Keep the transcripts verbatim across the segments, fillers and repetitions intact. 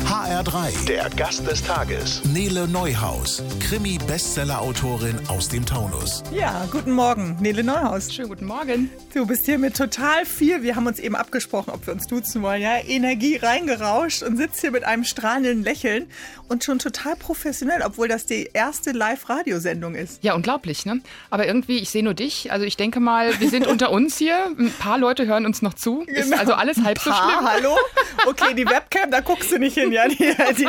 H R drei, der Gast des Tages. Nele Neuhaus, Krimi-Bestseller-Autorin aus dem Taunus. Ja, guten Morgen, Nele Neuhaus. Schönen guten Morgen. Du bist hier mit total viel, wir haben uns eben abgesprochen, ob wir uns duzen wollen, ja, Energie reingerauscht und sitzt hier mit einem strahlenden Lächeln und schon total professionell, obwohl das die erste Live-Radiosendung ist. Ja, unglaublich, ne? Aber irgendwie, ich sehe nur dich, also ich denke mal, wir sind unter uns hier, ein paar Leute hören uns noch zu, genau. Ist also alles halb so schlimm. Hallo? Okay, die Webcam, da guckst du nicht hin, ja. Die, die,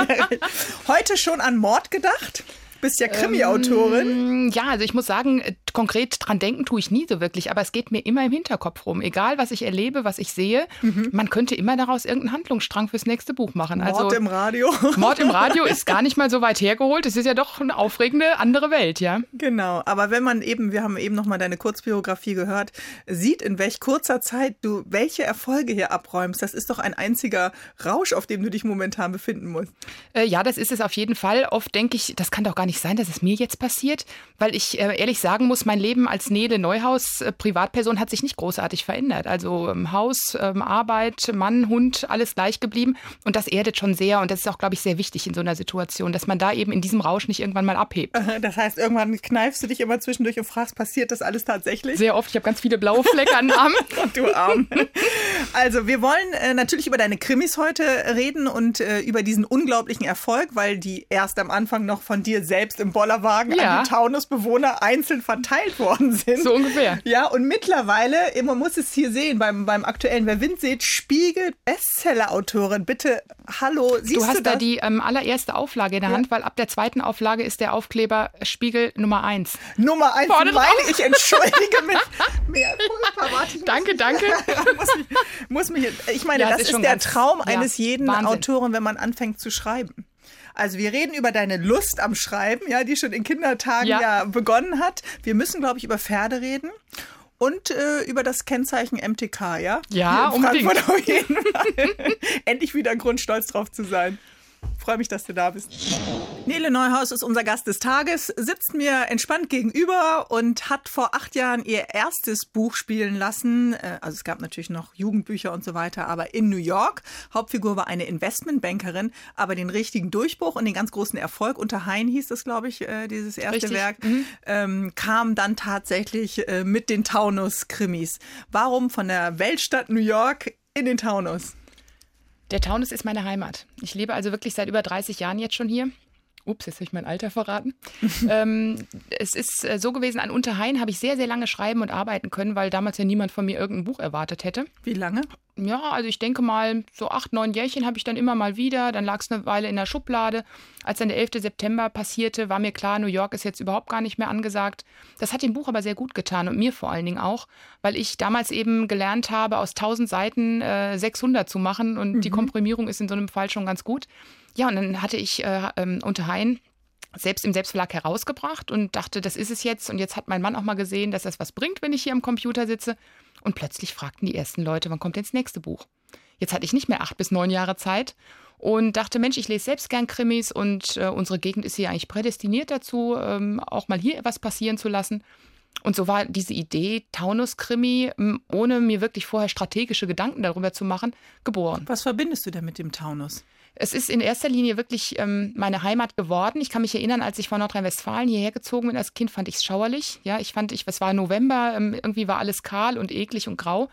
heute schon an Mord gedacht? Bist ja Krimi-Autorin. Ähm, ja, also ich muss sagen, konkret dran denken tue ich nie so wirklich, aber es geht mir immer im Hinterkopf rum. Egal, was ich erlebe, was ich sehe, mhm. man könnte immer daraus irgendeinen Handlungsstrang fürs nächste Buch machen. Mord also, im Radio. Mord im Radio ist gar nicht mal so weit hergeholt. Es ist ja doch eine aufregende andere Welt, ja. Genau, aber wenn man eben, wir haben eben noch mal deine Kurzbiografie gehört, sieht, in welch kurzer Zeit du welche Erfolge hier abräumst, das ist doch ein einziger Rausch, auf dem du dich momentan befinden musst. Äh, ja, das ist es auf jeden Fall. Oft denke ich, das kann doch gar nicht sein, dass es mir jetzt passiert, weil ich äh, ehrlich sagen muss, mein Leben als Nele Neuhaus äh, Privatperson hat sich nicht großartig verändert. Also ähm, Haus, ähm, Arbeit, Mann, Hund, alles gleich geblieben und das erdet schon sehr und das ist auch, glaube ich, sehr wichtig in so einer Situation, dass man da eben in diesem Rausch nicht irgendwann mal abhebt. Das heißt, irgendwann kneifst du dich immer zwischendurch und fragst, passiert das alles tatsächlich? Sehr oft, ich habe ganz viele blaue Flecke an den Armen. Du Arm. Also wir wollen äh, natürlich über deine Krimis heute reden und äh, über diesen unglaublichen Erfolg, weil die erst am Anfang noch von dir selbst im Bollerwagen ja. an die Taunusbewohner einzeln verteilt worden sind. So ungefähr. Ja, und mittlerweile, man muss es hier sehen, beim, beim aktuellen Wer Wind sieht, Spiegel-Bestseller-Autorin. Bitte, hallo, siehst du Du hast du da das? die ähm, allererste Auflage in der ja. Hand, weil ab der zweiten Auflage ist der Aufkleber Spiegel Nummer eins. Nummer eins, Vorne meine drauf. ich, entschuldige mich. Mehr Warte, ich danke, muss, danke. muss mich, muss mich, ich meine, ja, das ist, ist schon der ganz, Traum ja, eines jeden Wahnsinn. Autoren, wenn man anfängt zu schreiben. Also wir reden über deine Lust am Schreiben, ja, die schon in Kindertagen ja, ja begonnen hat. Wir müssen, glaube ich, über Pferde reden und äh, über das Kennzeichen M T K, ja? Ja, unbedingt. Auf jeden Fall. Endlich wieder ein Grund, stolz drauf zu sein. Freue mich, dass du da bist. Nele Neuhaus ist unser Gast des Tages, sitzt mir entspannt gegenüber und hat vor acht Jahren ihr erstes Buch spielen lassen. Also es gab natürlich noch Jugendbücher und so weiter, aber in New York. Hauptfigur war eine Investmentbankerin, aber den richtigen Durchbruch und den ganz großen Erfolg, unter Hein hieß das, glaube ich, dieses erste Richtig. Werk, mhm. ähm, kam dann tatsächlich äh, mit den Taunus-Krimis. Warum von der Weltstadt New York in den Taunus? Der Taunus ist meine Heimat. Ich lebe also wirklich seit über dreißig Jahren jetzt schon hier. Ups, jetzt habe ich mein Alter verraten. ähm, es ist äh, so gewesen, an Unterhain habe ich sehr, sehr lange schreiben und arbeiten können, weil damals ja niemand von mir irgendein Buch erwartet hätte. Wie lange? Ja, also ich denke mal, so acht, neun Jährchen habe ich dann immer mal wieder. Dann lag es eine Weile in der Schublade. Als dann der elfte September passierte, war mir klar, New York ist jetzt überhaupt gar nicht mehr angesagt. Das hat dem Buch aber sehr gut getan und mir vor allen Dingen auch, weil ich damals eben gelernt habe, aus tausend Seiten äh, sechshundert zu machen und mhm. die Komprimierung ist in so einem Fall schon ganz gut. Ja, und dann hatte ich äh, ähm, Unterhain selbst im Selbstverlag herausgebracht und dachte, das ist es jetzt. Und jetzt hat mein Mann auch mal gesehen, dass das was bringt, wenn ich hier am Computer sitze. Und plötzlich fragten die ersten Leute, wann kommt denn das nächste Buch? Jetzt hatte ich nicht mehr acht bis neun Jahre Zeit und dachte, Mensch, ich lese selbst gern Krimis und äh, unsere Gegend ist hier eigentlich prädestiniert dazu, ähm, auch mal hier etwas passieren zu lassen. Und so war diese Idee, Taunus-Krimi, ohne mir wirklich vorher strategische Gedanken darüber zu machen, geboren. Was verbindest du denn mit dem Taunus? Es ist in erster Linie wirklich ähm, meine Heimat geworden. Ich kann mich erinnern, als ich von Nordrhein-Westfalen hierher gezogen bin, als Kind fand ich es schauerlich. Ja, ich fand, ich, es war November, ähm, irgendwie war alles kahl und eklig und grau.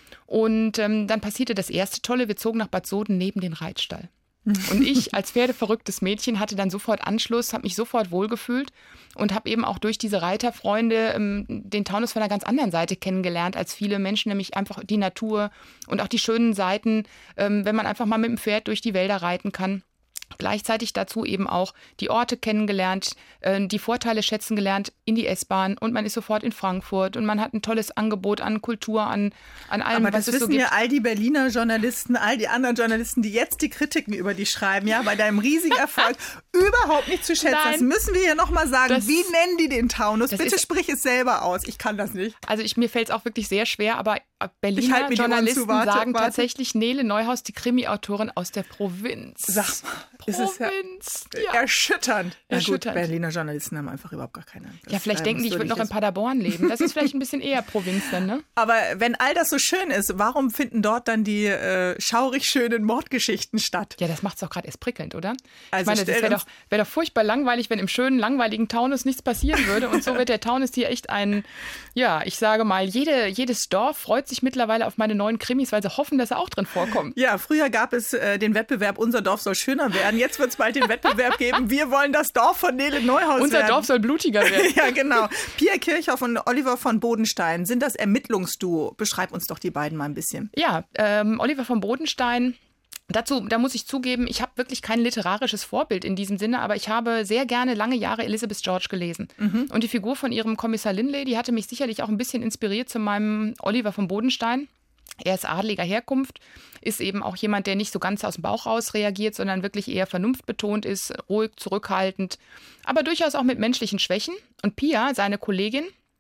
Und ähm, dann passierte das erste Tolle, wir zogen nach Bad Soden neben den Reitstall. Und ich als pferdeverrücktes Mädchen hatte dann sofort Anschluss, habe mich sofort wohlgefühlt und habe eben auch durch diese Reiterfreunde ähm, den Taunus von einer ganz anderen Seite kennengelernt als viele Menschen, nämlich einfach die Natur und auch die schönen Seiten, ähm, wenn man einfach mal mit dem Pferd durch die Wälder reiten kann. Gleichzeitig dazu eben auch die Orte kennengelernt, äh, die Vorteile schätzen gelernt in die S-Bahn und man ist sofort in Frankfurt und man hat ein tolles Angebot an Kultur, an, an allem, aber was es so gibt. Aber das wissen ja all die Berliner Journalisten, all die anderen Journalisten, die jetzt die Kritiken über dich schreiben, ja, bei deinem riesigen Erfolg überhaupt nicht zu schätzen. Nein. Das müssen wir hier nochmal sagen. Das, Wie nennen die den Taunus? Bitte ist, sprich es selber aus. Ich kann das nicht. Also ich, mir fällt es auch wirklich sehr schwer, aber Berliner halt Journalisten zu, warte, sagen warte. tatsächlich Nele Neuhaus, die Krimi-Autorin aus der Provinz. Sag mal, Provinz. Ist ja erschütternd. Ja, erschütternd. Gut, Berliner Journalisten haben einfach überhaupt gar keine. Das, ja, vielleicht äh, denken die, ich würde noch in Paderborn leben. Das ist vielleicht ein bisschen eher Provinz dann, ne? Aber wenn all das so schön ist, warum finden dort dann die äh, schaurig schönen Mordgeschichten statt? Ja, das macht es doch gerade erst prickelnd, oder? Also ich meine, das wäre doch, wär doch furchtbar langweilig, wenn im schönen, langweiligen Taunus nichts passieren würde. Und so wird der Taunus hier echt ein, ja, ich sage mal, jede, jedes Dorf freut sich mittlerweile auf meine neuen Krimis, weil sie hoffen, dass er auch drin vorkommt. Ja, früher gab es äh, den Wettbewerb Unser Dorf soll schöner werden. Jetzt wird es bald den Wettbewerb geben, wir wollen das Dorf von Nele Neuhaus Unser werden. Dorf soll blutiger werden. Ja, genau. Pia Kirchhoff und Oliver von Bodenstein sind das Ermittlungsduo. Beschreib uns doch die beiden mal ein bisschen. Ja, ähm, Oliver von Bodenstein. Dazu, da muss ich zugeben, ich habe wirklich kein literarisches Vorbild in diesem Sinne, aber ich habe sehr gerne lange Jahre Elizabeth George gelesen. Mhm. Und die Figur von ihrem Kommissar Linley, die hatte mich sicherlich auch ein bisschen inspiriert zu meinem Oliver von Bodenstein. Er ist adeliger Herkunft, ist eben auch jemand, der nicht so ganz aus dem Bauch raus reagiert, sondern wirklich eher vernunftbetont ist, ruhig, zurückhaltend, aber durchaus auch mit menschlichen Schwächen. Und Pia, seine Kollegin,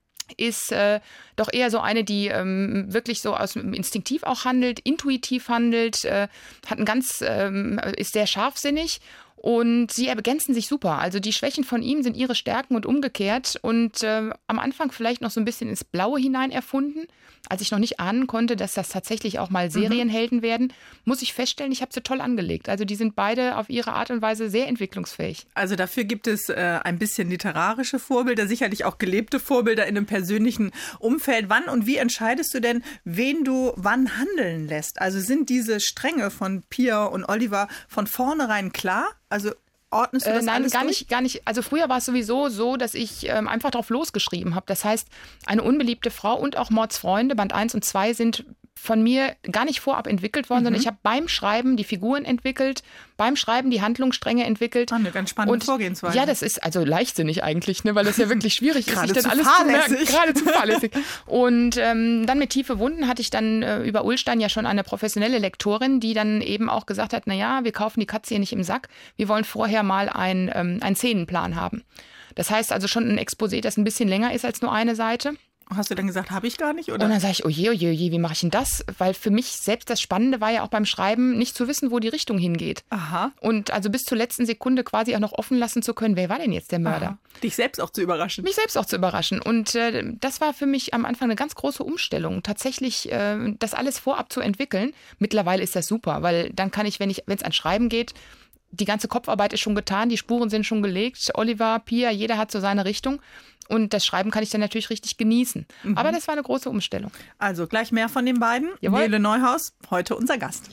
ist äh, doch eher so eine, die ähm, wirklich so aus instinktiv auch handelt, intuitiv handelt, äh, hat ein ganz, ähm, ist sehr scharfsinnig. Und sie ergänzen sich super. Also die Schwächen von ihm sind ihre Stärken und umgekehrt. Und äh, am Anfang vielleicht noch so ein bisschen ins Blaue hinein erfunden. Als ich noch nicht ahnen konnte, dass das tatsächlich auch mal Serienhelden mhm. werden, muss ich feststellen, ich habe sie toll angelegt. Also die sind beide auf ihre Art und Weise sehr entwicklungsfähig. Also dafür gibt es äh, ein bisschen literarische Vorbilder, sicherlich auch gelebte Vorbilder in einem persönlichen Umfeld. Wann und wie entscheidest du denn, wen du wann handeln lässt? Also sind diese Stränge von Pia und Oliver von vornherein klar? Also ordnest du das äh, nein, alles gar durch? nicht, gar nicht. Also früher war es sowieso so, dass ich ähm, einfach drauf losgeschrieben habe. Das heißt, eine unbeliebte Frau und auch Mordsfreunde, Band eins und zwei, sind von mir gar nicht vorab entwickelt worden, mhm. sondern ich habe beim Schreiben die Figuren entwickelt, beim Schreiben die Handlungsstränge entwickelt. Ah, eine ganz spannende und, Vorgehensweise. Ja, das ist also leichtsinnig eigentlich, ne, weil das ja wirklich schwierig ist, sich dann alles fahrlässig. zu merken. Geradezu fahrlässig. Und ähm, dann mit Tiefe Wunden hatte ich dann äh, über Ullstein ja schon eine professionelle Lektorin, die dann eben auch gesagt hat, naja, wir kaufen die Katze hier nicht im Sack, wir wollen vorher mal ein, ähm, einen Szenenplan haben. Das heißt also schon ein Exposé, das ein bisschen länger ist als nur eine Seite. Hast du dann gesagt, habe ich gar nicht? Oder? Und dann sage ich, oje, oje, oje, wie mache ich denn das? Weil für mich selbst das Spannende war ja auch beim Schreiben, nicht zu wissen, wo die Richtung hingeht. Aha. Und also bis zur letzten Sekunde quasi auch noch offen lassen zu können, wer war denn jetzt der Mörder? Aha. Dich selbst auch zu überraschen. Mich selbst auch zu überraschen. Und äh, das war für mich am Anfang eine ganz große Umstellung, tatsächlich äh, das alles vorab zu entwickeln. Mittlerweile ist das super, weil dann kann ich, wenn ich, wenn es an Schreiben geht, die ganze Kopfarbeit ist schon getan, die Spuren sind schon gelegt. Oliver, Pia, jeder hat so seine Richtung. Und das Schreiben kann ich dann natürlich richtig genießen. Mhm. Aber das war eine große Umstellung. Also gleich mehr von den beiden. Jawohl. Nele Neuhaus, heute unser Gast.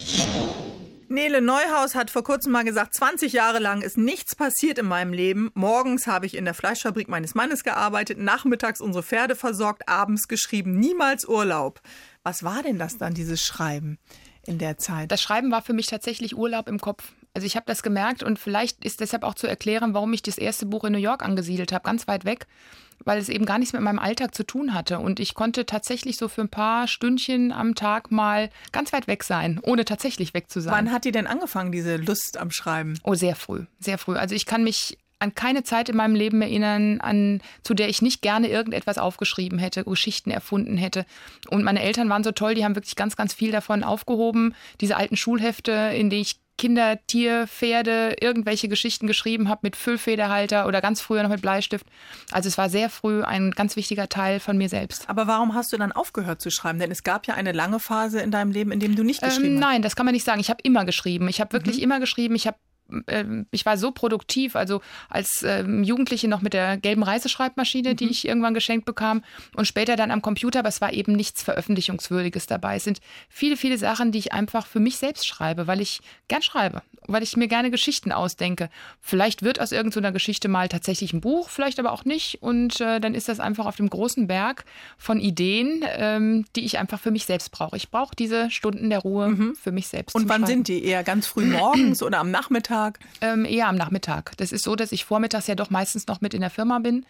Nele Neuhaus hat vor kurzem mal gesagt, zwanzig Jahre lang ist nichts passiert in meinem Leben. Morgens habe ich in der Fleischfabrik meines Mannes gearbeitet, nachmittags unsere Pferde versorgt, abends geschrieben, niemals Urlaub. Was war denn das dann, dieses Schreiben in der Zeit? Das Schreiben war für mich tatsächlich Urlaub im Kopf. Also ich habe das gemerkt und vielleicht ist deshalb auch zu erklären, warum ich das erste Buch in New York angesiedelt habe, ganz weit weg, weil es eben gar nichts mit meinem Alltag zu tun hatte. Und ich konnte tatsächlich so für ein paar Stündchen am Tag mal ganz weit weg sein, ohne tatsächlich weg zu sein. Wann hat die denn angefangen, diese Lust am Schreiben? Oh, sehr früh, sehr früh. Also ich kann mich an keine Zeit in meinem Leben erinnern, an, zu der ich nicht gerne irgendetwas aufgeschrieben hätte, Geschichten erfunden hätte. Und meine Eltern waren so toll, die haben wirklich ganz, ganz viel davon aufgehoben. Diese alten Schulhefte, in denen ich Kinder, Tier, Pferde, irgendwelche Geschichten geschrieben habe mit Füllfederhalter oder ganz früher noch mit Bleistift. Also es war sehr früh ein ganz wichtiger Teil von mir selbst. Aber warum hast du dann aufgehört zu schreiben? Denn es gab ja eine lange Phase in deinem Leben, in dem du nicht geschrieben ähm, hast. Nein, das kann man nicht sagen. Ich habe immer geschrieben. Ich habe wirklich mhm. immer geschrieben. Ich habe Ich war so produktiv, also als ähm, Jugendliche noch mit der gelben Reiseschreibmaschine, mhm. die ich irgendwann geschenkt bekam und später dann am Computer, aber es war eben nichts Veröffentlichungswürdiges dabei. Es sind viele, viele Sachen, die ich einfach für mich selbst schreibe, weil ich gern schreibe, weil ich mir gerne Geschichten ausdenke. Vielleicht wird aus irgendeiner Geschichte mal tatsächlich ein Buch, vielleicht aber auch nicht und äh, dann ist das einfach auf dem großen Berg von Ideen, ähm, die ich einfach für mich selbst brauche. Ich brauche diese Stunden der Ruhe mhm. für mich selbst. Und wann Schreiben. sind die? Eher ganz früh morgens oder am Nachmittag? Ähm, eher am Nachmittag. Das ist so, dass ich vormittags ja doch meistens noch mit in der Firma bin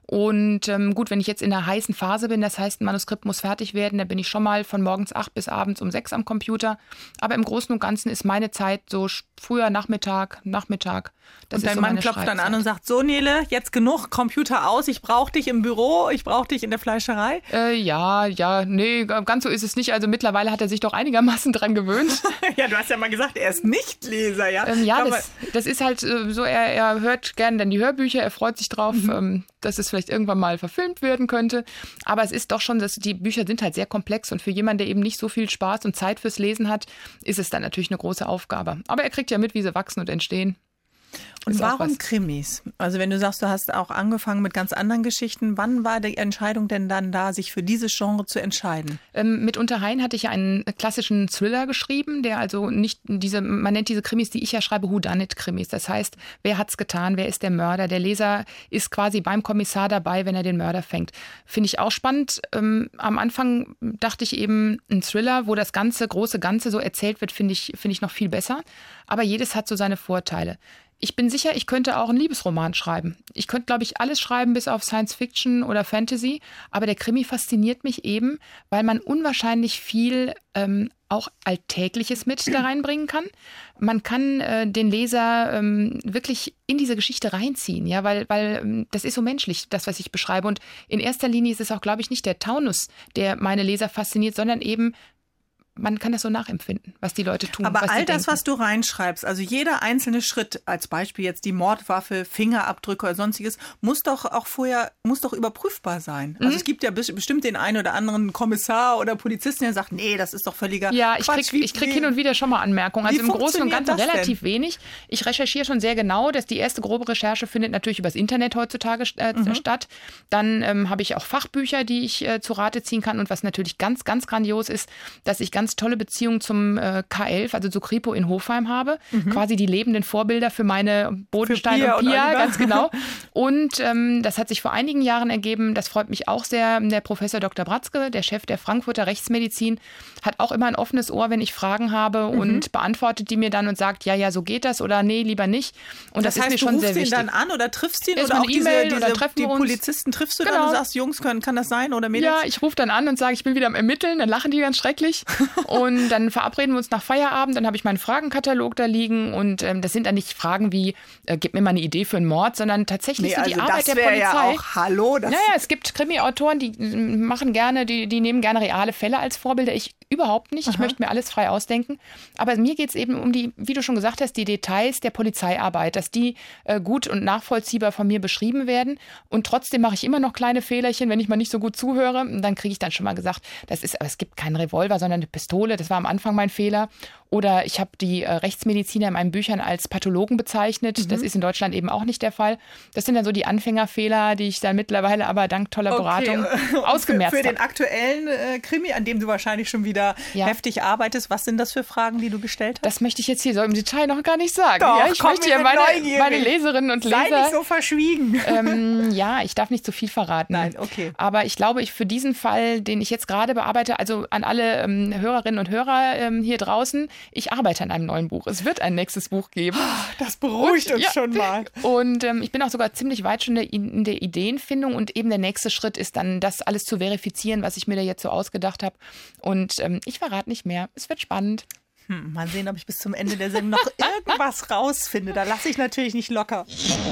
Und ähm, gut, wenn ich jetzt in einer heißen Phase bin, das heißt, ein Manuskript muss fertig werden, dann bin ich schon mal von morgens acht bis abends um sechs am Computer. Aber im Großen und Ganzen ist meine Zeit so früher Nachmittag, Nachmittag. Das und dein ist so Mann meine klopft dann Schreibzeit. an und sagt, so Nele, jetzt genug, Computer aus, ich brauche dich im Büro, ich brauche dich in der Fleischerei. Äh, ja, ja, nee, ganz so ist es nicht. Also mittlerweile hat er sich doch einigermaßen dran gewöhnt. Ja, du hast ja mal gesagt, er ist Nichtleser, ja? Ähm, ja, das, das ist halt äh, so, er, er hört gerne dann die Hörbücher, er freut sich drauf, mhm. ähm, dass es vielleicht irgendwann mal verfilmt werden könnte. Aber es ist doch schon, dass die Bücher sind halt sehr komplex und für jemanden, der eben nicht so viel Spaß und Zeit fürs Lesen hat, ist es dann natürlich eine große Aufgabe. Aber er kriegt ja mit, wie sie wachsen und entstehen. Und warum Krimis? Also wenn du sagst, du hast auch angefangen mit ganz anderen Geschichten, wann war die Entscheidung denn dann da, sich für dieses Genre zu entscheiden? Ähm, mit Unter Hain hatte ich ja einen klassischen Thriller geschrieben, der also nicht diese, man nennt diese Krimis, die ich ja schreibe, Whodunit-Krimis. Das heißt, wer hat's getan, wer ist der Mörder? Der Leser ist quasi beim Kommissar dabei, wenn er den Mörder fängt. Finde ich auch spannend. Ähm, am Anfang dachte ich eben, ein Thriller, wo das ganze, große Ganze so erzählt wird, finde ich, finde ich noch viel besser. Aber jedes hat so seine Vorteile. Ich bin sicher, ich könnte auch einen Liebesroman schreiben. Ich könnte, glaube ich, alles schreiben, bis auf Science Fiction oder Fantasy. Aber der Krimi fasziniert mich eben, weil man unwahrscheinlich viel ähm, auch Alltägliches mit da reinbringen kann. Man kann äh, den Leser ähm, wirklich in diese Geschichte reinziehen, ja, weil, weil ähm, das ist so menschlich, das, was ich beschreibe. Und in erster Linie ist es auch, glaube ich, nicht der Taunus, der meine Leser fasziniert, sondern eben man kann das so nachempfinden, was die Leute tun. Aber was all das, denken. was du reinschreibst, also jeder einzelne Schritt, als Beispiel jetzt die Mordwaffe, Fingerabdrücke oder sonstiges, muss doch auch vorher, muss doch überprüfbar sein. Also Mhm. es gibt ja bestimmt den einen oder anderen Kommissar oder Polizisten, der sagt, nee, das ist doch völliger Ja, ich Quatsch. krieg, Wie- ich krieg wie- hin und wieder schon mal Anmerkungen. Also wie im Großen und funktioniert Ganzen das relativ denn? wenig. Ich recherchiere schon sehr genau, dass die erste grobe Recherche findet natürlich übers Internet heutzutage äh, Mhm. statt. Dann ähm, habe ich auch Fachbücher, die ich äh, zu Rate ziehen kann. Und was natürlich ganz, ganz grandios ist, dass ich ganz tolle Beziehungen zum äh, K elf, also zu Kripo in Hofheim habe. Mhm. Quasi die lebenden Vorbilder für meine Bodenstein Für Pia und und Pia, Oliver. ganz genau. Und ähm, das hat sich vor einigen Jahren ergeben, das freut mich auch sehr. Der Professor Doktor Bratzke, der Chef der Frankfurter Rechtsmedizin, hat auch immer ein offenes Ohr, wenn ich Fragen habe Mhm. und beantwortet die mir dann und sagt, ja, ja, so geht das oder nee, lieber nicht. Und das, das heißt, ist mir du schon rufst sehr ihn wichtig. dann an oder triffst ihn Erstmal oder auch eine diese, E-Mail diese oder treffen die wir uns. Polizisten triffst du dann Genau. und sagst, Jungs, können, kann das sein oder Mädels? Ja, ich rufe dann an und sage, ich bin wieder am Ermitteln, dann lachen die ganz schrecklich und dann verabreden wir uns nach Feierabend, dann habe ich meinen Fragenkatalog da liegen und ähm, das sind dann nicht Fragen wie, äh, gib mir mal eine Idee für einen Mord, sondern tatsächlich Nee, so die also Arbeit das der wäre Polizei. ja auch, hallo, das Naja, es gibt Krimi-Autoren, die m, machen gerne, die, die nehmen gerne reale Fälle als Vorbilder. Ich überhaupt nicht. Ich Aha. möchte mir alles frei ausdenken. Aber mir geht es eben um die, wie du schon gesagt hast, die Details der Polizeiarbeit, dass die äh, gut und nachvollziehbar von mir beschrieben werden. Und trotzdem mache ich immer noch kleine Fehlerchen, wenn ich mal nicht so gut zuhöre. Und dann kriege ich dann schon mal gesagt, das ist, aber es gibt keinen Revolver, sondern eine Pistole. Das war am Anfang mein Fehler. Oder ich habe die äh, Rechtsmediziner in meinen Büchern als Pathologen bezeichnet. Mhm. Das ist in Deutschland eben auch nicht der Fall. Das sind dann so die Anfängerfehler, die ich dann mittlerweile aber dank toller Beratung Okay. ausgemerzt Für, für habe. den aktuellen äh, Krimi, an dem du wahrscheinlich schon wieder Ja. heftig arbeitest, was sind das für Fragen, die du gestellt hast? Das möchte ich jetzt hier so im Detail noch gar nicht sagen. Doch, ja, ich komm, möchte wir ja sind meine, neugierig. meine Leserinnen und Sei Leser. nicht so verschwiegen. ähm, ja, ich darf nicht zu viel verraten. Nein, okay. Aber ich glaube, ich für diesen Fall, den ich jetzt gerade bearbeite, also an alle ähm, Hörerinnen und Hörer ähm, hier draußen, ich arbeite an einem neuen Buch. Es wird ein nächstes Buch geben. Das beruhigt Und, uns ja. schon mal. Und ähm, ich bin auch sogar ziemlich weit schon in der Ideenfindung und eben der nächste Schritt ist dann, das alles zu verifizieren, was ich mir da jetzt so ausgedacht habe. Und ähm, ich verrate nicht mehr. Es wird spannend. Hm, mal sehen, ob ich bis zum Ende der Sendung noch irgendwas rausfinde. Da lasse ich natürlich nicht locker.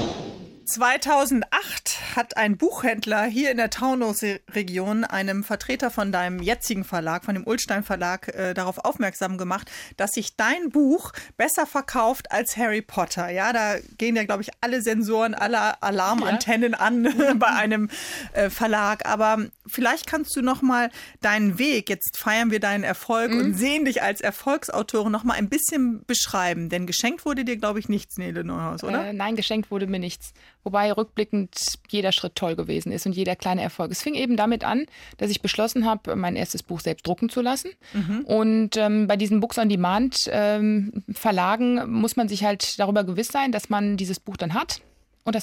zweitausendacht hat ein Buchhändler hier in der Taunus-Region einem Vertreter von deinem jetzigen Verlag, von dem Ullstein Verlag, äh, darauf aufmerksam gemacht, dass sich dein Buch besser verkauft als Harry Potter. Ja, da gehen ja, glaube ich, alle Sensoren, alle Alarmantennen ja. an bei einem äh, Verlag. Aber vielleicht kannst du noch mal deinen Weg, jetzt feiern wir deinen Erfolg mhm. und sehen dich als Erfolgsautorin, noch mal ein bisschen beschreiben. Denn geschenkt wurde dir, glaube ich, nichts, Nele Neuhaus, oder? Äh, nein, geschenkt wurde mir nichts. Wobei rückblickend jeder Schritt toll gewesen ist und jeder kleine Erfolg. Es fing eben damit an, dass ich beschlossen habe, mein erstes Buch selbst drucken zu lassen. Mhm. Und ähm, bei diesen Books on Demand ähm, Verlagen muss man sich halt darüber gewiss sein, dass man dieses Buch dann hat. Und das war's.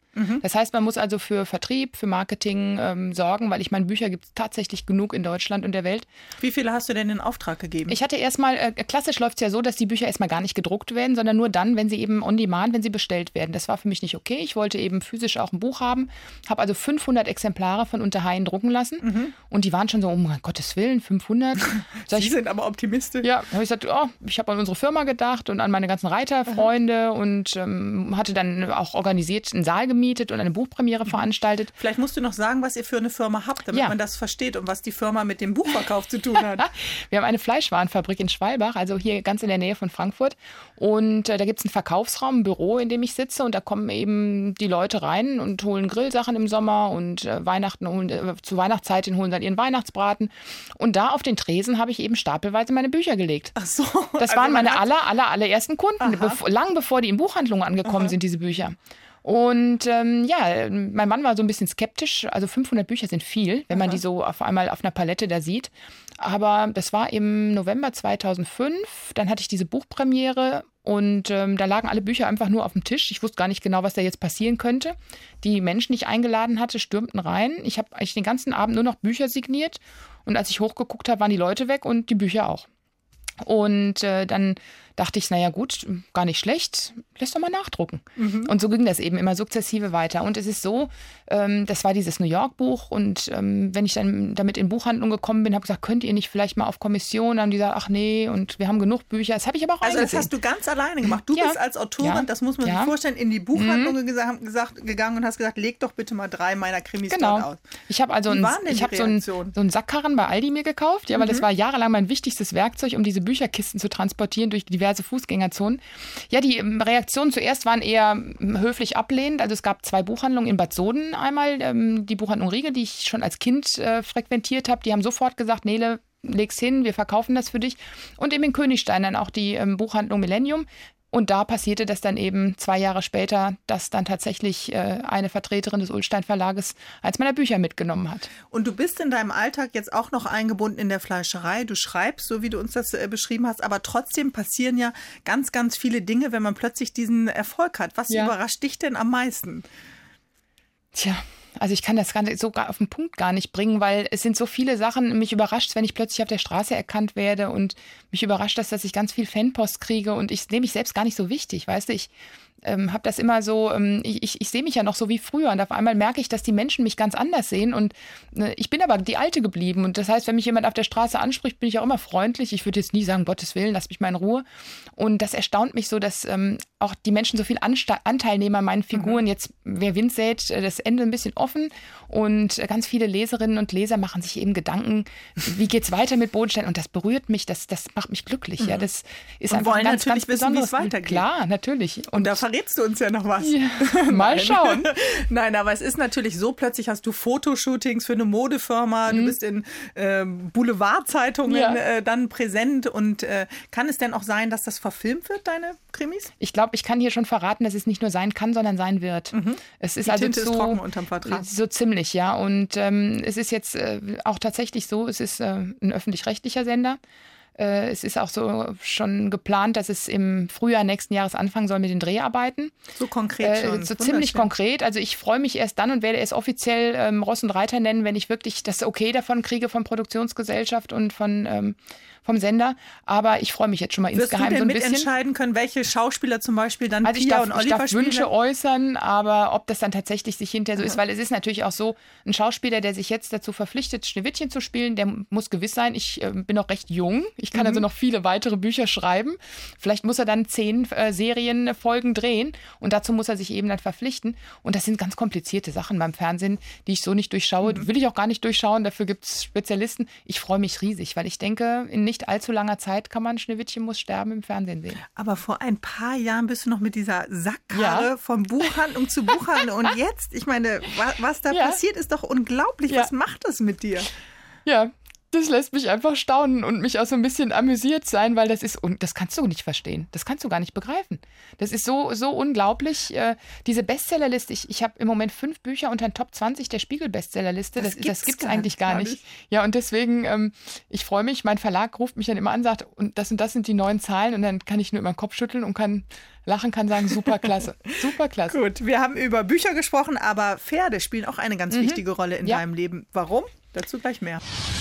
Mhm. Das heißt, man muss also für Vertrieb, für Marketing ähm, sorgen, weil ich meine, Bücher gibt es tatsächlich genug in Deutschland und der Welt. Wie viele hast du denn in Auftrag gegeben? Ich hatte erstmal, äh, klassisch läuft es ja so, dass die Bücher erstmal gar nicht gedruckt werden, sondern nur dann, wenn sie eben on demand, wenn sie bestellt werden. Das war für mich nicht okay. Ich wollte eben physisch auch ein Buch haben, habe also fünfhundert Exemplare von Unterhain drucken lassen mhm. und die waren schon so, um oh Gottes Willen, fünfhundert. Sie ich, sind aber optimistisch. Ja, habe ich gesagt, oh, ich habe an unsere Firma gedacht und an meine ganzen Reiterfreunde mhm. und ähm, hatte dann auch organisiert einen Saal gemietet und eine Buchpremiere mhm. veranstaltet. Vielleicht musst du noch sagen, was ihr für eine Firma habt, damit ja. man das versteht und was die Firma mit dem Buchverkauf zu tun hat. Wir haben eine Fleischwarenfabrik in Schwalbach, also hier ganz in der Nähe von Frankfurt. Und äh, da gibt es einen Verkaufsraum, ein Büro, in dem ich sitze. Und da kommen eben die Leute rein und holen Grillsachen im Sommer und äh, Weihnachten holen, äh, zu Weihnachtszeit holen dann ihren Weihnachtsbraten. Und da auf den Tresen habe ich eben stapelweise meine Bücher gelegt. Ach so. Das also waren meine aller, aller, allerersten Kunden, bev- lang bevor die in Buchhandlungen angekommen Aha. sind, diese Bücher. Und ähm, ja, mein Mann war so ein bisschen skeptisch. Also fünfhundert Bücher sind viel, wenn man Aha. die so auf einmal auf einer Palette da sieht. Aber das war im November zweitausendfünf. Dann hatte ich diese Buchpremiere und ähm, da lagen alle Bücher einfach nur auf dem Tisch. Ich wusste gar nicht genau, was da jetzt passieren könnte. Die Menschen, die ich eingeladen hatte, stürmten rein. Ich habe eigentlich den ganzen Abend nur noch Bücher signiert. Und als ich hochgeguckt habe, waren die Leute weg und die Bücher auch. Und äh, dann dachte ich, naja gut, gar nicht schlecht, lass doch mal nachdrucken. Mhm. Und so ging das eben immer sukzessive weiter. Und es ist so, ähm, das war dieses New York-Buch und ähm, wenn ich dann damit in Buchhandlung gekommen bin, habe ich gesagt, könnt ihr nicht vielleicht mal auf Kommission? Dann haben die gesagt, ach nee, und wir haben genug Bücher. Das habe ich aber auch Also eingesehen. das hast du ganz alleine gemacht. Du ja. bist als Autorin, ja. das muss man ja. sich vorstellen, in die Buchhandlung mhm. gesagt, gesagt, gegangen und hast gesagt, leg doch bitte mal drei meiner Krimis genau. dort aus. Ich habe also ein, ich hab so einen so einen Sackkarren bei Aldi mir gekauft, ja, weil mhm. das war jahrelang mein wichtigstes Werkzeug, um diese Bücherkisten zu transportieren durch diverse Fußgängerzonen. Ja, die Reaktionen zuerst waren eher höflich ablehnend. Also es gab zwei Buchhandlungen in Bad Soden einmal. Die Buchhandlung Riegel, die ich schon als Kind äh, frequentiert habe, die haben sofort gesagt, Nele, leg's hin, wir verkaufen das für dich. Und eben in Königstein dann auch die ähm, Buchhandlung Millennium. Und da passierte das dann eben zwei Jahre später, dass dann tatsächlich äh, eine Vertreterin des Ullstein Verlages eins meiner Bücher mitgenommen hat. Und du bist in deinem Alltag jetzt auch noch eingebunden in der Fleischerei. Du schreibst, so wie du uns das äh, beschrieben hast, aber trotzdem passieren ja ganz, ganz viele Dinge, wenn man plötzlich diesen Erfolg hat. Was ja. überrascht dich denn am meisten? Tja, also ich kann das so auf den Punkt gar nicht bringen, weil es sind so viele Sachen. Mich überrascht, wenn ich plötzlich auf der Straße erkannt werde und mich überrascht, dass, dass ich ganz viel Fanpost kriege und ich nehme mich selbst gar nicht so wichtig, weißt du, ich ähm, habe das immer so, ähm, ich, ich, ich sehe mich ja noch so wie früher und auf einmal merke ich, dass die Menschen mich ganz anders sehen und äh, ich bin aber die Alte geblieben und das heißt, wenn mich jemand auf der Straße anspricht, bin ich auch immer freundlich. Ich würde jetzt nie sagen, Gottes Willen, lass mich mal in Ruhe. Und das erstaunt mich so, dass ähm, auch die Menschen so viel Ansta- Anteil nehmen an meinen Figuren. Mhm. Jetzt, wer Wind sät, das Ende ein bisschen offen und ganz viele Leserinnen und Leser machen sich eben Gedanken, wie geht's weiter mit Bodenstein und das berührt mich, das, das macht mich glücklich. Mhm. Ja, das ist und einfach wollen ganz, natürlich ganz wissen, wie es weitergeht. Klar, natürlich. Und, und da verrätst du uns ja noch was. Ja, mal schauen. Nein, aber es ist natürlich so, plötzlich hast du Fotoshootings für eine Modefirma, mhm. du bist in äh, Boulevardzeitungen ja. äh, dann präsent und äh, kann es denn auch sein, dass das verfilmt wird, deine Krimis? Ich glaube, ich kann hier schon verraten, dass es nicht nur sein kann, sondern sein wird. Mhm. Es ist Die also Tinte so, ist trocken unterm Vertrag. So ziemlich, ja. Und ähm, es ist jetzt äh, auch tatsächlich so, es ist äh, ein öffentlich-rechtlicher Sender. Äh, es ist auch so schon geplant, dass es im Frühjahr nächsten Jahres anfangen soll mit den Dreharbeiten. So konkret schon. Äh, so ziemlich konkret. Also ich freue mich erst dann und werde es offiziell ähm, Ross und Reiter nennen, wenn ich wirklich das Okay davon kriege von Produktionsgesellschaft und von ähm, vom Sender, aber ich freue mich jetzt schon mal Wirst insgeheim du denn so ein bisschen. mitentscheiden können, welche Schauspieler zum Beispiel dann also Pia ich darf, und Oliver ich darf spielen? Wünsche äußern, aber ob das dann tatsächlich sich hinterher so Aha. ist, weil es ist natürlich auch so, ein Schauspieler, der sich jetzt dazu verpflichtet, Schneewittchen zu spielen, der muss gewiss sein, ich äh, bin noch recht jung, ich kann mhm. also noch viele weitere Bücher schreiben, vielleicht muss er dann zehn äh, Serienfolgen drehen und dazu muss er sich eben dann verpflichten und das sind ganz komplizierte Sachen beim Fernsehen, die ich so nicht durchschaue, mhm. will ich auch gar nicht durchschauen, dafür gibt es Spezialisten. Ich freue mich riesig, weil ich denke, in nicht allzu langer Zeit kann man Schneewittchen muss sterben im Fernsehen sehen. Aber vor ein paar Jahren bist du noch mit dieser Sackkarre ja. von Buchhandlung zu Buchhandlung. Und jetzt, ich meine, was, was da ja. passiert, ist doch unglaublich. Ja. Was macht das mit dir? Ja, Das lässt mich einfach staunen und mich auch so ein bisschen amüsiert sein, weil das ist, und das kannst du nicht verstehen. Das kannst du gar nicht begreifen. Das ist so, so unglaublich. Äh, diese Bestsellerliste, ich, ich habe im Moment fünf Bücher unter den Top zwanzig der Spiegel-Bestsellerliste. Das, das gibt's, das gibt's gar eigentlich gar nicht. nicht. Ja, und deswegen, ähm, ich freue mich, mein Verlag ruft mich dann immer an, sagt, und das und das sind die neuen Zahlen, und dann kann ich nur immer den Kopf schütteln und kann lachen, kann sagen, super klasse, super klasse. Gut, wir haben über Bücher gesprochen, aber Pferde spielen auch eine ganz mhm. wichtige Rolle in ja. deinem Leben. Warum? Dazu gleich mehr.